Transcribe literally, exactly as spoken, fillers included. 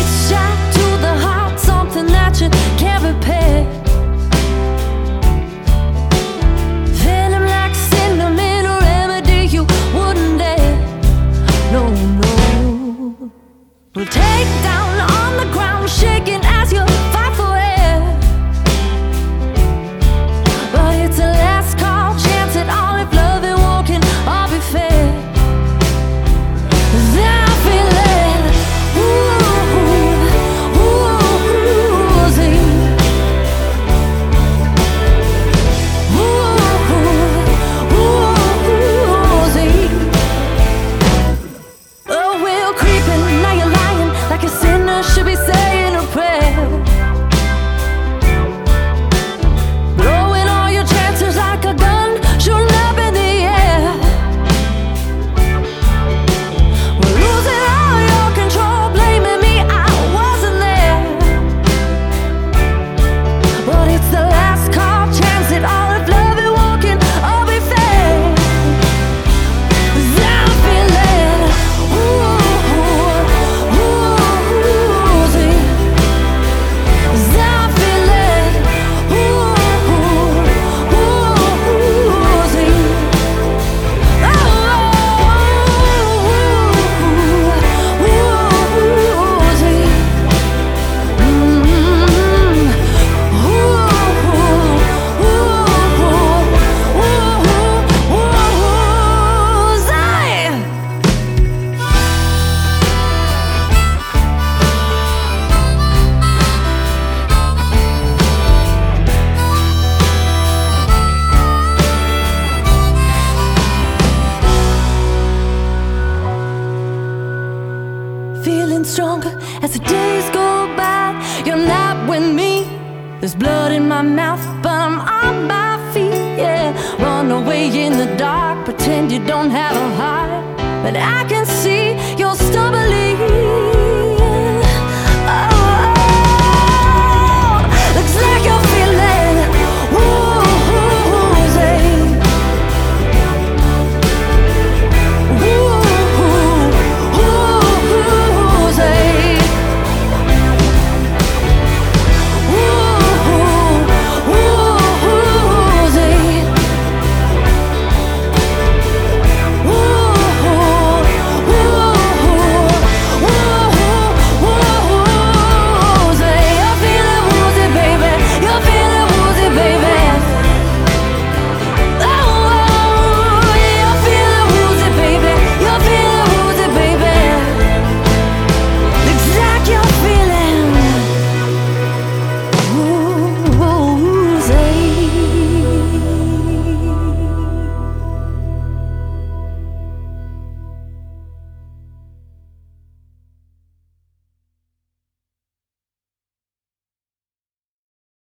shot to the heart, something that you can't repair. Venom like cinnamon, a remedy you wouldn't dare. No, no. We'll take down on the ground, shaking as you fight for air. But it's a last call, chance at all. If love and walking all be fair. Then I feel it. Ooh, ooh, oozy. Ooh, oozy. Oh, we're creeping, now you're lying like a sinner should be saying a prayer. Blowing all your chances like a gun, shooting up in the air. We're losing all your control, blaming me, I wasn't there. But it's the last call, chance at all. If love and walking all be fair. Then I feel it. Ooh, oozy. Then I feel it. Ooh, oozy. Oh, oozy. Feeling stronger as the days go by. You're not with me. There's blood in my mouth, but I'm on my feet. Yeah, run away in the dark, pretend you don't have a heart, but I can see